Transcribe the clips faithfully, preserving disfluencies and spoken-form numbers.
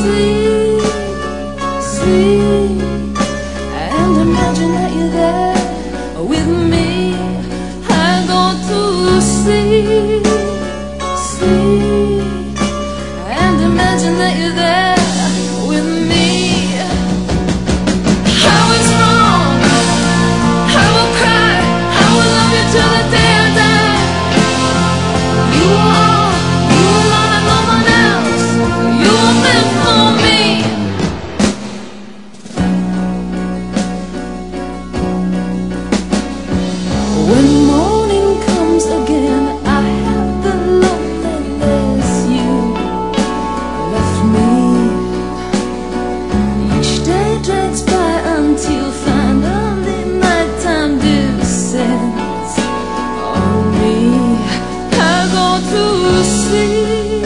sleep, sleep, and imagine that you're there with me. I go to sleep, sleep, and imagine that you're there with me. I was wrong, I will cry, I will love you till the day I die. You are, you alone and no one else. You are meant for me. When morning comes again, I have the loneliness you left me. Each day drags by until finally nighttime descends on me. I go to sleep,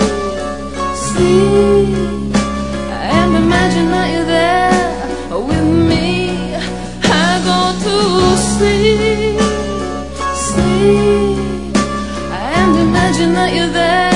sleep, and imagine that you're there with me. I go to sleep, sleep, and imagine that you're there.